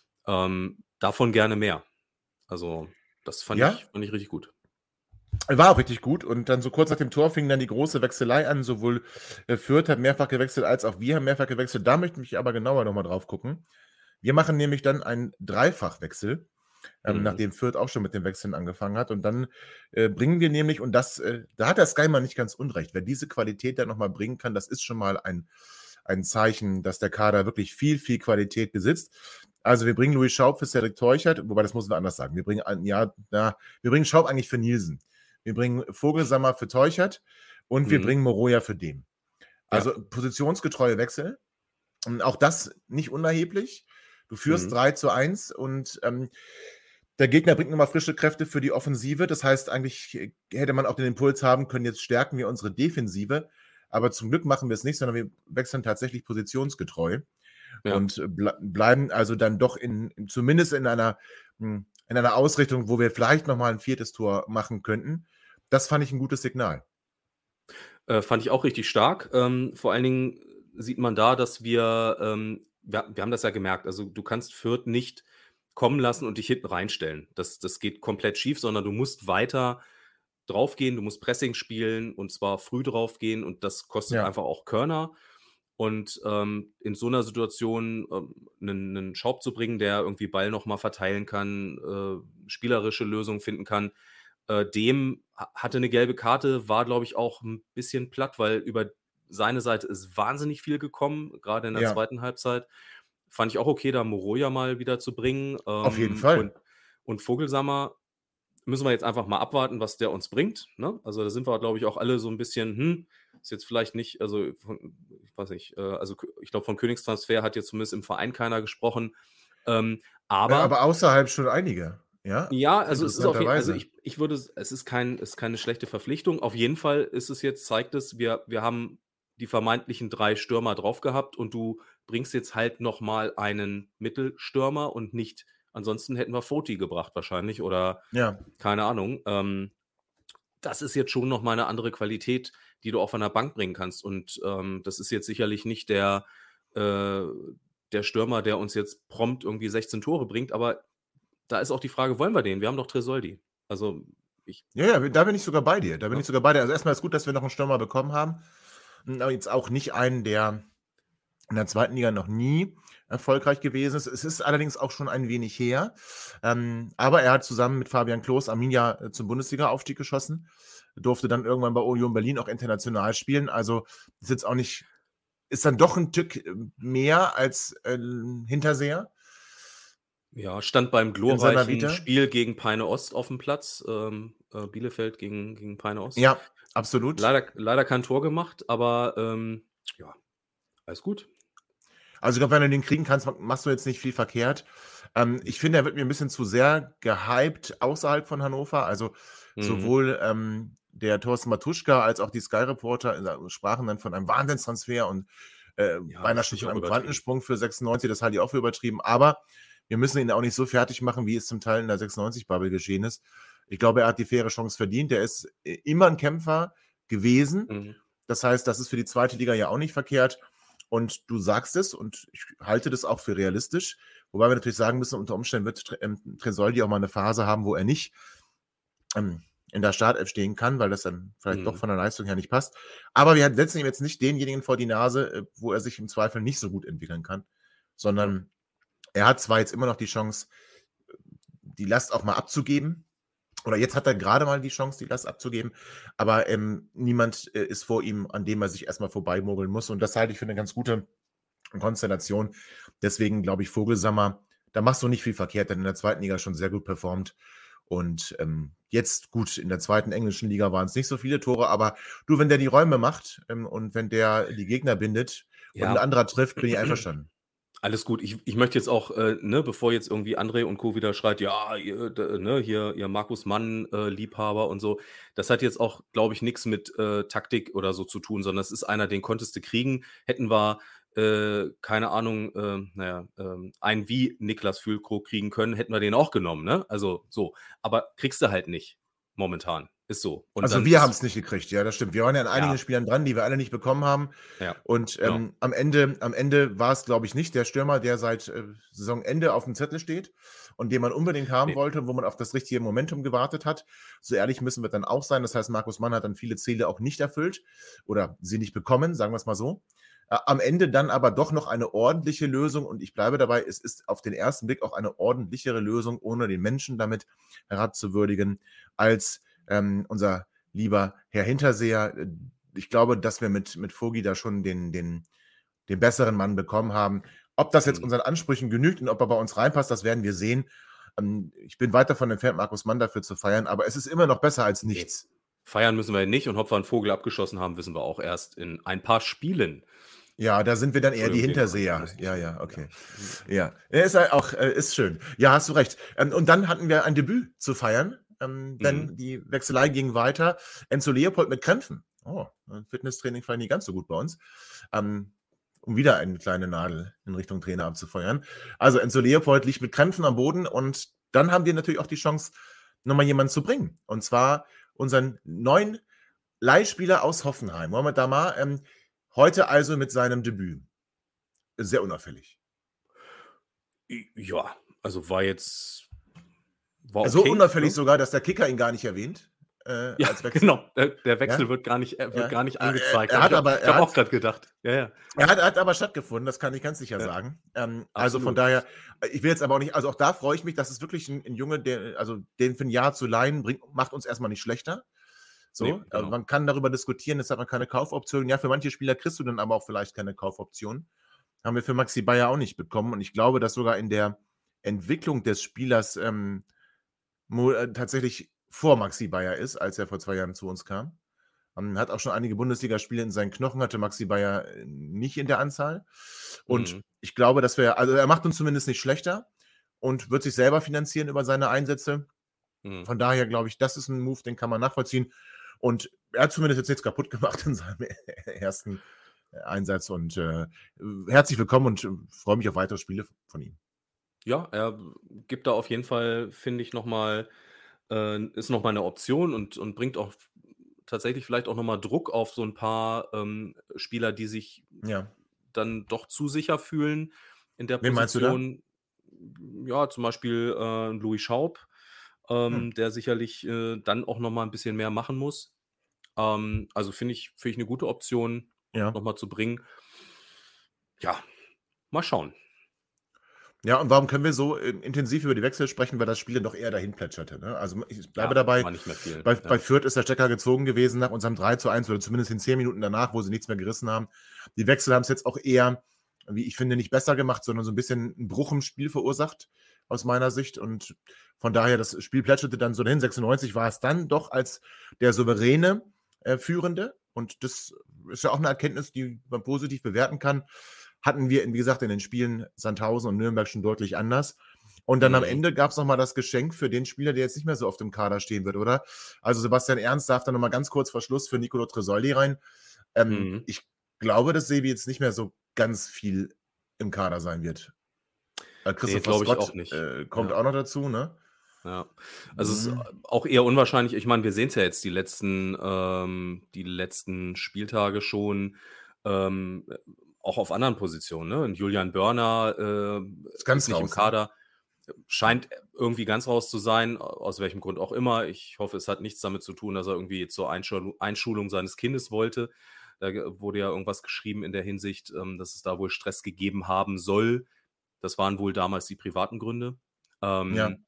S5: Davon gerne mehr. Also das fand
S4: Ja?
S5: ich richtig gut.
S4: War auch richtig gut und dann so kurz nach dem Tor fing dann die große Wechselei an. Sowohl Fürth hat mehrfach gewechselt, als auch wir haben mehrfach gewechselt. Da möchte ich aber genauer nochmal drauf gucken. Wir machen nämlich dann einen Dreifachwechsel, nachdem Fürth auch schon mit den Wechseln angefangen hat. Und dann bringen wir nämlich, und das, da hat der Skyman nicht ganz unrecht, wer diese Qualität dann nochmal bringen kann, das ist schon mal ein Zeichen, dass der Kader wirklich viel, viel Qualität besitzt. Also wir bringen Louis Schaub für Cedric Teuchert, wobei das müssen wir anders sagen. Wir bringen Schaub eigentlich für Nielsen. Wir bringen Vogelsammer für Teuchert und wir bringen Moroja für Dem. Also positionsgetreue Wechsel. Und auch das nicht unerheblich. Du führst 3-1 und der Gegner bringt nochmal frische Kräfte für die Offensive. Das heißt, eigentlich hätte man auch den Impuls haben können, jetzt stärken wir unsere Defensive. Aber zum Glück machen wir es nicht, sondern wir wechseln tatsächlich positionsgetreu. Ja. Und bleiben also dann doch zumindest in einer Ausrichtung, wo wir vielleicht nochmal ein 4. Tor machen könnten. Das fand ich ein gutes Signal.
S5: Fand ich auch richtig stark. Vor allen Dingen sieht man da, dass wir haben das ja gemerkt, also du kannst Fürth nicht kommen lassen und dich hinten reinstellen. Das geht komplett schief, sondern du musst weiter draufgehen, du musst Pressing spielen und zwar früh draufgehen und das kostet einfach auch Körner. Und in so einer Situation einen Schaub zu bringen, der irgendwie Ball nochmal verteilen kann, spielerische Lösungen finden kann, Dem hatte eine gelbe Karte, war, glaube ich, auch ein bisschen platt, weil über seine Seite ist wahnsinnig viel gekommen, gerade in der zweiten Halbzeit. Fand ich auch okay, da Moroja mal wieder zu bringen.
S4: Auf jeden Fall.
S5: Und Vogelsammer müssen wir jetzt einfach mal abwarten, was der uns bringt. Ne? Also da sind wir, glaube ich, auch alle so ein bisschen, ist jetzt vielleicht nicht, also ich weiß nicht, also ich glaube, von Königstransfer hat jetzt zumindest im Verein keiner gesprochen.
S4: Aber außerhalb schon einige. Ja,
S5: also es ist auf jeden Fall, also ich würde, es ist keine schlechte Verpflichtung. Auf jeden Fall ist es jetzt, zeigt es, wir haben die vermeintlichen 3 Stürmer drauf gehabt und du bringst jetzt halt nochmal einen Mittelstürmer und nicht, ansonsten hätten wir Foti gebracht wahrscheinlich oder keine Ahnung. Das ist jetzt schon nochmal eine andere Qualität, die du auch von der Bank bringen kannst und das ist jetzt sicherlich nicht der Stürmer, der uns jetzt prompt irgendwie 16 Tore bringt, aber da ist auch die Frage, wollen wir den? Wir haben doch Tresoldi. Also
S4: da bin ich sogar bei dir. Also erstmal ist es gut, dass wir noch einen Stürmer bekommen haben. Aber jetzt auch nicht einen, der in der zweiten Liga noch nie erfolgreich gewesen ist. Es ist allerdings auch schon ein wenig her. Aber er hat zusammen mit Fabian Klos Arminia zum Bundesliga-Aufstieg geschossen. Durfte dann irgendwann bei Union Berlin auch international spielen. Also ist jetzt auch nicht, ist dann doch ein Stück mehr als Hinterseher.
S5: Ja, stand beim glorreichen Spiel gegen Peine Ost auf dem Platz. Bielefeld gegen Peine Ost.
S4: Ja, absolut.
S5: Leider kein Tor gemacht, aber alles gut.
S4: Also ich glaube, wenn du den kriegen kannst, machst du jetzt nicht viel verkehrt. Ich finde, er wird mir ein bisschen zu sehr gehypt außerhalb von Hannover. Also sowohl der Thorsten Matuschka als auch die Sky-Reporter sprachen dann von einem Wahnsinnstransfer und beinahe schon von einem Quantensprung für 96. Das halte ich auch für übertrieben. Aber wir müssen ihn auch nicht so fertig machen, wie es zum Teil in der 96-Bubble geschehen ist. Ich glaube, er hat die faire Chance verdient. Er ist immer ein Kämpfer gewesen. Das heißt, das ist für die zweite Liga ja auch nicht verkehrt. Und du sagst es, und ich halte das auch für realistisch, wobei wir natürlich sagen müssen, unter Umständen wird Tresoldi auch mal eine Phase haben, wo er nicht in der Startelf stehen kann, weil das dann vielleicht doch von der Leistung her nicht passt. Aber wir setzen ihm jetzt nicht denjenigen vor die Nase, wo er sich im Zweifel nicht so gut entwickeln kann, sondern er hat zwar jetzt immer noch die Chance, die Last auch mal abzugeben, oder jetzt hat er gerade mal die Chance, die Last abzugeben, aber niemand ist vor ihm, an dem er sich erstmal vorbeimogeln muss und das halte ich für eine ganz gute Konstellation. Deswegen glaube ich, Vogelsammer, da machst du nicht viel verkehrt, denn in der zweiten Liga schon sehr gut performt Und jetzt, gut, in der zweiten englischen Liga waren es nicht so viele Tore, aber du, wenn der die Räume macht und wenn der die Gegner bindet und ein
S5: Ja.
S4: anderer trifft, bin ich einverstanden.
S5: Alles gut. Ich möchte jetzt auch, ne, bevor jetzt irgendwie André und Co. wieder schreit, ja, ne, hier, ihr Markus Mann, Liebhaber und so. Das hat jetzt auch, glaube ich, nichts mit Taktik oder so zu tun, sondern es ist einer, den konntest du kriegen. Hätten wir, keine Ahnung, einen wie Niklas Füllkrug kriegen können, hätten wir den auch genommen, ne? Also so. Aber kriegst du halt nicht momentan. Ist so. Und
S4: Also
S5: dann
S4: wir
S5: ist,
S4: haben es nicht gekriegt, ja, das stimmt. Wir waren ja an einigen
S5: ja,
S4: Spielern dran, die wir alle nicht bekommen haben.
S5: ja,
S4: Und
S5: genau.
S4: am Ende war es, glaube ich, nicht der Stürmer, der seit Saisonende auf dem Zettel steht und den man unbedingt haben
S5: Nee.
S4: wollte, wo man auf das richtige Momentum gewartet hat. So ehrlich müssen wir dann auch sein. Das heißt, Markus Mann hat dann viele Ziele auch nicht erfüllt oder sie nicht bekommen, sagen wir es mal so. Am Ende dann aber doch noch eine ordentliche Lösung und ich bleibe dabei, es ist auf den ersten Blick auch eine ordentlichere Lösung, ohne den Menschen damit herabzuwürdigen, als unser lieber Herr Hinterseher. Ich glaube, dass wir mit Vogi da schon den besseren Mann bekommen haben. Ob das jetzt
S5: Mhm.
S4: unseren Ansprüchen genügt und ob er bei uns reinpasst, das werden wir sehen. Ich bin weit davon entfernt, Markus Mann dafür zu feiern, aber es ist immer noch besser als
S5: Nee.
S4: nichts.
S5: Feiern müssen wir nicht und ob wir einen Vogel abgeschossen haben, wissen wir auch erst in ein paar Spielen.
S4: Ja, da sind wir dann eher die
S5: Entschuldigung, den
S4: Hinterseher.
S5: musste ich
S4: Ja,
S5: schon.
S4: ja, okay.
S5: Ja.
S4: Ja, ist halt auch ist schön. Ja, hast du recht. Und dann hatten wir ein Debüt zu feiern,
S5: Mhm.
S4: denn die Wechselei ging weiter. Enzo Leopold mit Krämpfen. Oh, Fitnesstraining vielleicht nicht ganz so gut bei uns. Um wieder eine kleine Nadel in Richtung Trainer abzufeuern. Also Enzo Leopold liegt mit Krämpfen am Boden und dann haben wir natürlich auch die Chance, nochmal jemanden zu bringen. Und zwar unseren neuen Leihspieler aus Hoffenheim, Mohamed Damar, heute also mit seinem Debüt. Sehr unauffällig.
S5: Ja, also war
S4: So
S5: okay,
S4: unauffällig
S5: ne?
S4: sogar, dass der Kicker ihn gar nicht erwähnt
S5: Ja,
S4: als Wechsel.
S5: genau. Der Wechsel
S4: Ja?
S5: wird gar nicht
S4: Ja.
S5: angezeigt.
S4: Er hat aber,
S5: Ich habe auch gerade gedacht. Ja.
S4: Er hat aber stattgefunden, das kann ich ganz sicher
S5: Ja,
S4: sagen. Also von
S5: absolut.
S4: daher, ich will jetzt aber auch nicht, also auch da freue ich mich, dass es wirklich ein Junge, den für ein Jahr zu leihen, macht uns erstmal nicht schlechter. So,
S5: Nee, genau.
S4: man kann darüber diskutieren, jetzt hat man keine Kaufoption. Ja, für manche Spieler kriegst du dann aber auch vielleicht keine Kaufoption. Haben wir für Maxi Bayer auch nicht bekommen. Und ich glaube, dass sogar in der Entwicklung des Spielers tatsächlich vor Maxi Bayer ist, als er vor 2 Jahren zu uns kam. Hat auch schon einige Bundesligaspiele in seinen Knochen, hatte Maxi Bayer nicht in der Anzahl. Und
S5: Mhm.
S4: ich glaube, dass also er macht uns zumindest nicht schlechter und wird sich selber finanzieren über seine Einsätze.
S5: Mhm.
S4: Von daher glaube ich, das ist ein Move, den kann man nachvollziehen. Und er hat zumindest jetzt nichts kaputt gemacht in seinem ersten Einsatz. Und herzlich willkommen und freue mich auf weitere Spiele von ihm.
S5: Ja, er gibt da auf jeden Fall, finde ich, nochmal, ist nochmal eine Option und bringt auch tatsächlich vielleicht auch nochmal Druck auf so ein paar Spieler, die sich
S4: Ja.
S5: dann doch zu sicher fühlen in der
S4: Wen meinst du da?
S5: Position. Ja, zum Beispiel Louis Schaub, der sicherlich dann auch nochmal ein bisschen mehr machen muss. Also finde ich eine gute Option,
S4: Ja.
S5: nochmal zu bringen. Ja, mal schauen.
S4: Ja, und warum können wir so intensiv über die Wechsel sprechen, weil das Spiel dann doch eher dahin plätscherte. Ne? Also ich bleibe
S5: Ja,
S4: dabei,
S5: war nicht mehr viel.
S4: bei
S5: Ja.
S4: Fürth ist der Stecker gezogen gewesen nach unserem 3:1 oder zumindest in 10 Minuten danach, wo sie nichts mehr gerissen haben. Die Wechsel haben es jetzt auch eher, wie ich finde, nicht besser gemacht, sondern so ein bisschen einen Bruch im Spiel verursacht, aus meiner Sicht. Und von daher, das Spiel plätscherte dann so dahin. 96 war es dann doch als der souveräne Führende. Und das ist ja auch eine Erkenntnis, die man positiv bewerten kann. Hatten wir, wie gesagt, in den Spielen Sandhausen und Nürnberg schon deutlich anders. Und dann am
S5: Mhm.
S4: Ende gab es nochmal das Geschenk für den Spieler, der jetzt nicht mehr so oft im Kader stehen wird, oder? Also Sebastian Ernst darf dann nochmal ganz kurz vor Schluss für Nicolo Tresoldi rein.
S5: Mhm.
S4: Ich glaube, dass Sebi jetzt nicht mehr so ganz viel im Kader sein wird. Christopher
S5: glaube ich
S4: Scott
S5: auch nicht.
S4: kommt
S5: Ja.
S4: auch noch dazu, ne?
S5: Ja, also es ist
S4: Mhm.
S5: auch eher unwahrscheinlich. Ich meine, wir sehen es ja jetzt die letzten Spieltage schon, auch auf anderen Positionen. Ne? Und Julian Börner
S4: Ist ganz
S5: ist nicht im
S4: raus, ne?
S5: Kader, scheint irgendwie ganz raus zu sein, aus welchem Grund auch immer. Ich hoffe, es hat nichts damit zu tun, dass er irgendwie zur Einschulung seines Kindes wollte. Da wurde ja irgendwas geschrieben in der Hinsicht, dass es da wohl Stress gegeben haben soll. Das waren wohl damals die privaten Gründe.
S4: Ja.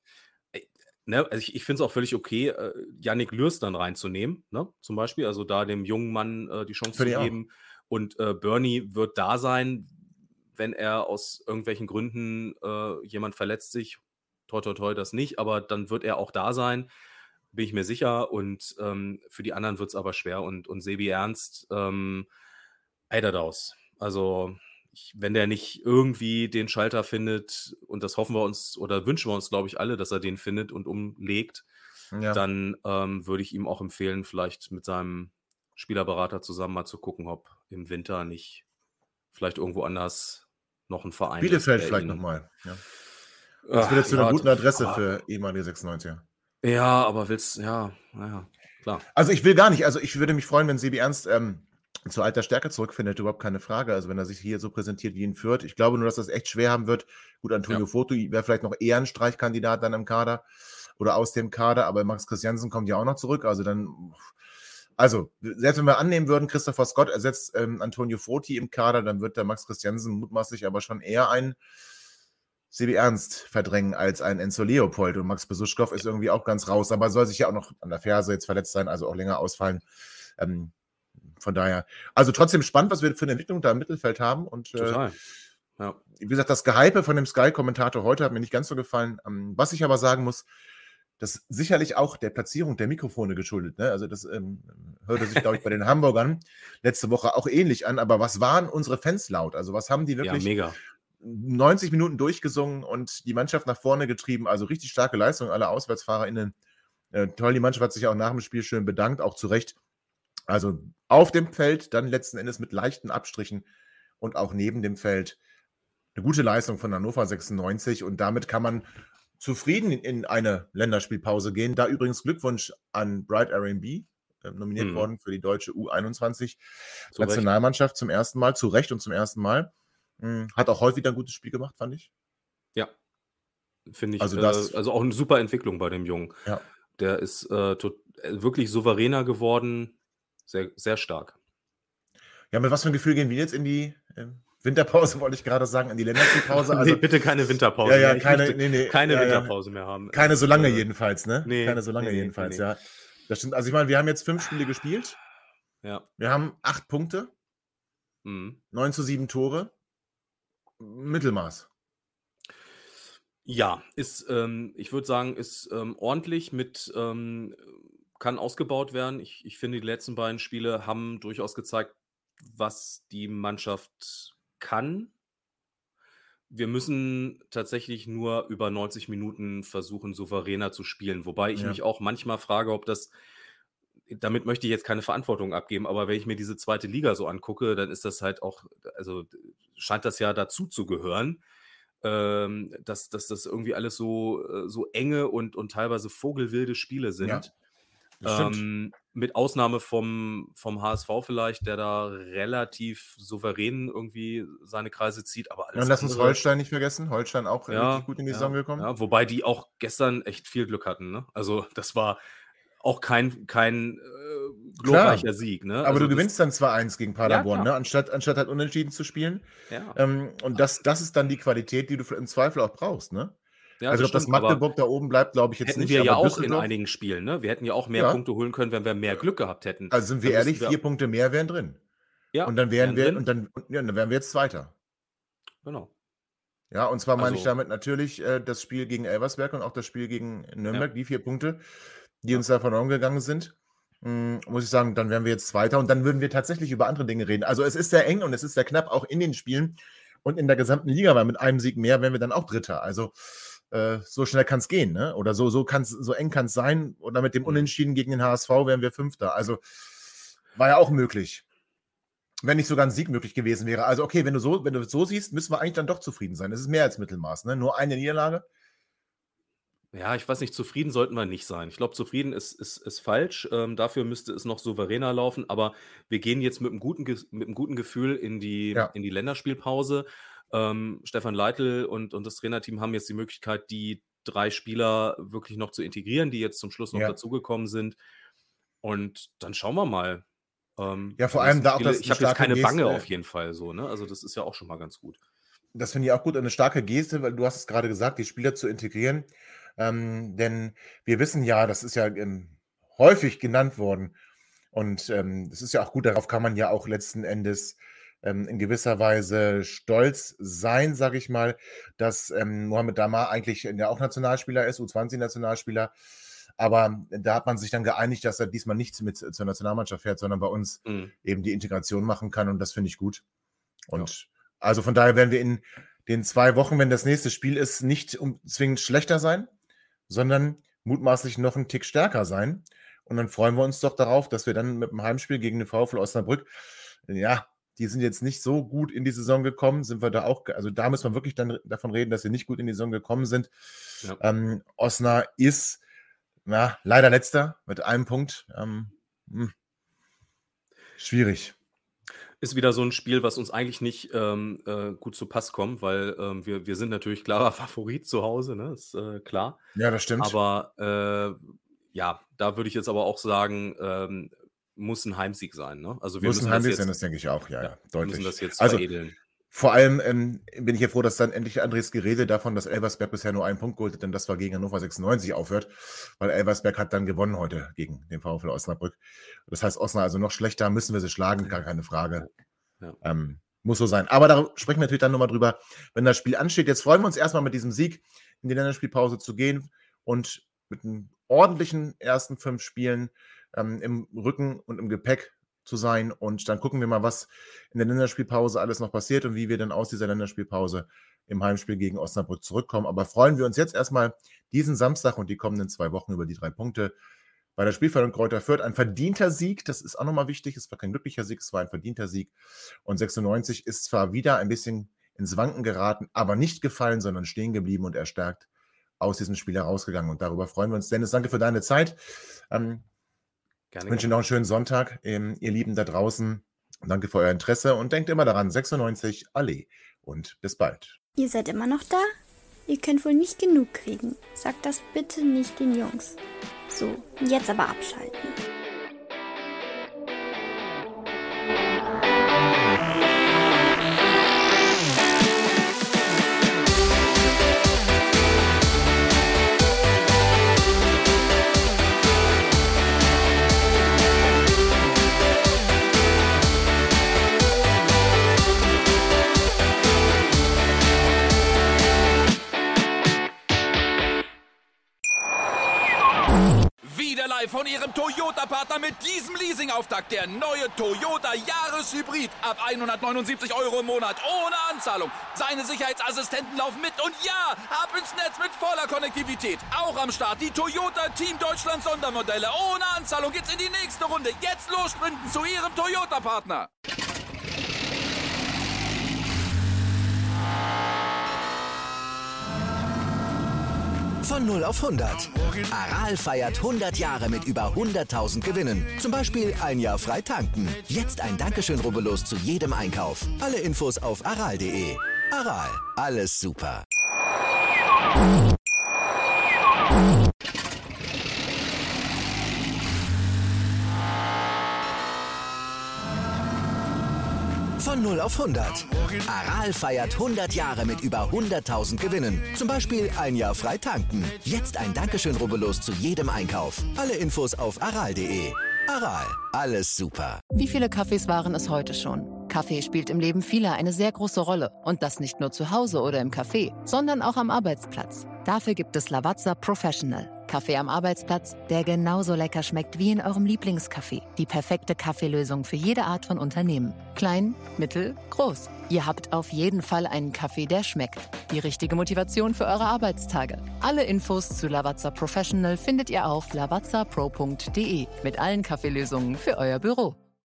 S5: Ne, also ich finde es auch völlig okay, Yannick Lürs dann reinzunehmen, ne, zum Beispiel, also da dem jungen Mann die Chance zu
S4: Finde ich auch.
S5: geben. Und Bernie wird da sein, wenn er aus irgendwelchen Gründen, jemand verletzt sich, toi toi toi das nicht, aber dann wird er auch da sein, bin ich mir sicher. Und für die anderen wird es aber schwer. Und Sebi Ernst, Eiderdaus. Also wenn der nicht irgendwie den Schalter findet, und das hoffen wir uns oder wünschen wir uns, glaube ich, alle, dass er den findet und umlegt,
S4: Ja.
S5: dann würde ich ihm auch empfehlen, vielleicht mit seinem Spielerberater zusammen mal zu gucken, ob im Winter nicht vielleicht irgendwo anders noch ein Verein ist,
S4: Bielefeld
S5: der
S4: vielleicht
S5: ihn.
S4: nochmal. Ja. Das wird jetzt zu einer guten Adresse für ehemalige 96er.
S5: Ja, aber naja, klar.
S4: Also ich will gar nicht, also ich würde mich freuen, wenn Sebi Ernst zu alter Stärke zurückfindet, überhaupt keine Frage. Also wenn er sich hier so präsentiert wie in Fürth. Ich glaube nur, dass das echt schwer haben wird. Gut, Antonio Foto wäre vielleicht noch eher ein Streichkandidat dann im Kader oder aus dem Kader, aber Max Christiansen kommt ja auch noch zurück. Also selbst wenn wir annehmen würden, Christopher Scott ersetzt Antonio Foti im Kader, dann wird der Max Christiansen mutmaßlich aber schon eher ein Sebi Ernst verdrängen als ein Enzo Leopold. Und Max Besuschkow ist irgendwie auch ganz raus, aber soll sich ja auch noch an der Ferse jetzt verletzt sein, also auch länger ausfallen. Von daher, also trotzdem spannend, was wir für eine Entwicklung da im Mittelfeld haben. Und
S5: Total. Ja.
S4: wie gesagt, das Gehype von dem Sky-Kommentator heute hat mir nicht ganz so gefallen. Was ich aber sagen muss, das ist sicherlich auch der Platzierung der Mikrofone geschuldet. Ne? Also das hörte sich, glaube ich, bei den Hamburgern letzte Woche auch ähnlich an. Aber was waren unsere Fans laut? Also was haben die wirklich 90 Minuten durchgesungen und die Mannschaft nach vorne getrieben? Also richtig starke Leistung, alle AuswärtsfahrerInnen. Toll, die Mannschaft hat sich auch nach dem Spiel schön bedankt, auch zu Recht. Also auf dem Feld dann letzten Endes mit leichten Abstrichen und auch neben dem Feld eine gute Leistung von Hannover 96 und damit kann man zufrieden in eine Länderspielpause gehen. Da übrigens Glückwunsch an Bright RMB, nominiert worden für die deutsche U21 Nationalmannschaft zum ersten Mal, zu Recht und zum ersten Mal. Hat auch heute wieder ein gutes Spiel gemacht, fand ich.
S5: Ja, finde ich.
S4: Also
S5: auch eine super Entwicklung bei dem Jungen.
S4: Ja.
S5: Der ist wirklich souveräner geworden. Sehr, sehr stark.
S4: Ja, mit was für ein Gefühl gehen wir jetzt in die Winterpause, wollte ich gerade sagen, in die Länderspielpause? Also,
S5: nee, bitte keine Winterpause
S4: mehr.
S5: Keine Winterpause mehr haben.
S4: Keine so lange jedenfalls, ne?
S5: Nee,
S4: keine so lange jedenfalls, ja. Das stimmt. Also ich meine, wir haben jetzt 5 Spiele gespielt.
S5: Ja.
S4: Wir haben 8 Punkte. 9-7 Tore. Mittelmaß.
S5: Ja, ich würde sagen, ist ordentlich kann ausgebaut werden. Ich finde, die letzten beiden Spiele haben durchaus gezeigt, was die Mannschaft kann. Wir müssen tatsächlich nur über 90 Minuten versuchen, souveräner zu spielen. Wobei ich mich auch manchmal frage, ob damit möchte ich jetzt keine Verantwortung abgeben, aber wenn ich mir diese zweite Liga so angucke, dann ist das halt auch, also scheint das ja dazu zu gehören, dass das irgendwie alles so enge und teilweise vogelwilde Spiele sind. Mit Ausnahme vom HSV vielleicht, der da relativ souverän irgendwie seine Kreise zieht, aber alles.
S4: Und lass uns Holstein nicht vergessen. Holstein auch richtig gut in die Saison gekommen.
S5: Ja, wobei die auch gestern echt viel Glück hatten. Ne? Also das war auch kein glorreicher Sieg. Ne?
S4: Aber
S5: also
S4: du gewinnst dann 2-1 gegen Paderborn, ne? anstatt halt unentschieden zu spielen.
S5: Ja.
S4: Und das ist dann die Qualität, die du im Zweifel auch brauchst, ne?
S5: Ja,
S4: also ob das Magdeburg da oben bleibt, glaube ich jetzt
S5: hätten
S4: nicht.
S5: Hätten wir ja auch in einigen Spielen, ne? Wir hätten ja auch mehr Punkte holen können, wenn wir mehr Glück gehabt hätten.
S4: Also sind wir ehrlich, 4 Punkte mehr wären drin.
S5: Ja.
S4: Und dann wären wir jetzt Zweiter.
S5: Genau.
S4: Ja, und zwar meine ich damit natürlich das Spiel gegen Elversberg und auch das Spiel gegen Nürnberg, die 4 Punkte, die uns da verloren gegangen sind. Muss ich sagen, dann wären wir jetzt Zweiter und dann würden wir tatsächlich über andere Dinge reden. Also es ist sehr eng und es ist sehr knapp, auch in den Spielen und in der gesamten Liga, weil mit einem Sieg mehr wären wir dann auch Dritter. Also so schnell kann es gehen, ne? Oder so eng kann es sein. Oder mit dem Unentschieden gegen den HSV wären wir Fünfter. Also war ja auch möglich. Wenn nicht sogar ein Sieg möglich gewesen wäre. Also okay, wenn du so siehst, müssen wir eigentlich dann doch zufrieden sein. Es ist mehr als Mittelmaß, ne? Nur eine Niederlage.
S5: Ja, ich weiß nicht, zufrieden sollten wir nicht sein. Ich glaube, zufrieden ist falsch. Dafür müsste es noch souveräner laufen. Aber wir gehen jetzt mit einem guten Gefühl in die Länderspielpause. Stefan Leitl und das Trainerteam haben jetzt die Möglichkeit, die 3 Spieler wirklich noch zu integrieren, die jetzt zum Schluss noch dazugekommen sind. Und dann schauen wir mal.
S4: Vor allem da auch das.
S5: Ich habe jetzt keine Bange auf jeden Fall so, ne? Also das ist ja auch schon mal ganz gut.
S4: Das finde ich auch gut, eine starke Geste, weil du hast es gerade gesagt, die Spieler zu integrieren. Denn wir wissen ja, das ist ja häufig genannt worden. Und es ist ja auch gut, darauf kann man ja auch letzten Endes in gewisser Weise stolz sein, sage ich mal, dass Mohamed Damar eigentlich ja auch Nationalspieler ist, U20-Nationalspieler. Aber da hat man sich dann geeinigt, dass er diesmal nicht mit zur Nationalmannschaft fährt, sondern bei uns eben die Integration machen kann. Und das finde ich gut. Und also von daher werden wir in den 2 Wochen, wenn das nächste Spiel ist, nicht zwingend schlechter sein, sondern mutmaßlich noch einen Tick stärker sein. Und dann freuen wir uns doch darauf, dass wir dann mit dem Heimspiel gegen den VfL Osnabrück, ja, die sind jetzt nicht so gut in die Saison gekommen, sind wir da auch, also da müssen wir wirklich dann davon reden, dass sie nicht gut in die Saison gekommen sind. Ja. Osnabrück ist leider Letzter mit einem Punkt. Schwierig.
S5: Ist wieder so ein Spiel, was uns eigentlich nicht gut zu Pass kommt, weil wir sind natürlich klarer Favorit zu Hause, ne? Ist klar.
S4: Ja, das stimmt.
S5: Aber da würde ich jetzt aber auch sagen, muss ein Heimsieg sein, ne? Also wir
S4: muss
S5: müssen
S4: ein Heimsieg sein, das denke ich auch, ja, deutlich.
S5: Wir müssen das jetzt
S4: also,
S5: veredeln.
S4: Vor allem bin ich ja froh, dass dann endlich Andres Gerede davon, dass Elversberg bisher nur einen Punkt geholt hat, denn das war gegen Hannover 96 aufhört, weil Elversberg hat dann gewonnen heute gegen den VfL Osnabrück. Das heißt, Osnabrück also noch schlechter, müssen wir sie schlagen, gar keine Frage. Ja. Muss so sein. Aber da sprechen wir natürlich dann nochmal drüber, wenn das Spiel ansteht. Jetzt freuen wir uns erstmal mit diesem Sieg in die Länderspielpause zu gehen und mit einem ordentlichen ersten 5 Spielen im Rücken und im Gepäck zu sein, und dann gucken wir mal, was in der Länderspielpause alles noch passiert und wie wir dann aus dieser Länderspielpause im Heimspiel gegen Osnabrück zurückkommen. Aber freuen wir uns jetzt erstmal diesen Samstag und die kommenden 2 Wochen über die 3 Punkte bei der Spielvereinigung Greuther Fürth. Ein verdienter Sieg, das ist auch nochmal wichtig, es war kein glücklicher Sieg, es war ein verdienter Sieg, und 96 ist zwar wieder ein bisschen ins Wanken geraten, aber nicht gefallen, sondern stehen geblieben und erstärkt aus diesem Spiel herausgegangen, und darüber freuen wir uns. Dennis, danke für deine Zeit. Ich wünsche Ihnen noch einen schönen Sonntag, ihr Lieben da draußen. Danke für euer Interesse und denkt immer daran, 96 Allee, und bis bald.
S3: Ihr seid immer noch da? Ihr könnt wohl nicht genug kriegen. Sagt das bitte nicht den Jungs. So, jetzt aber abschalten.
S2: Von Ihrem Toyota-Partner mit diesem Leasing-Auftakt. Der neue Toyota Jahreshybrid. Ab 179 € im Monat. Ohne Anzahlung. Seine Sicherheitsassistenten laufen mit. Und ja, ab ins Netz mit voller Konnektivität. Auch am Start die Toyota Team Deutschland Sondermodelle. Ohne Anzahlung geht's in die nächste Runde. Jetzt los sprinten zu Ihrem Toyota-Partner.
S1: Von 0 auf 100. Aral feiert 100 Jahre mit über 100.000 Gewinnen. Zum Beispiel ein Jahr frei tanken. Jetzt ein Dankeschön, rubbellos zu jedem Einkauf. Alle Infos auf aral.de. Aral, alles super. Von 0 auf 100. Aral feiert 100 Jahre mit über 100.000 Gewinnen. Zum Beispiel ein Jahr frei tanken. Jetzt ein Dankeschön, rubbellos zu jedem Einkauf. Alle Infos auf aral.de. Aral, alles super.
S6: Wie viele Kaffees waren es heute schon? Kaffee spielt im Leben vieler eine sehr große Rolle. Und das nicht nur zu Hause oder im Café, sondern auch am Arbeitsplatz. Dafür gibt es Lavazza Professional. Kaffee am Arbeitsplatz, der genauso lecker schmeckt wie in eurem Lieblingscafé. Die perfekte Kaffeelösung für jede Art von Unternehmen. Klein, mittel, groß. Ihr habt auf jeden Fall einen Kaffee, der schmeckt. Die richtige Motivation für eure Arbeitstage. Alle Infos zu Lavazza Professional findet ihr auf lavazzapro.de mit allen Kaffeelösungen für euer Büro.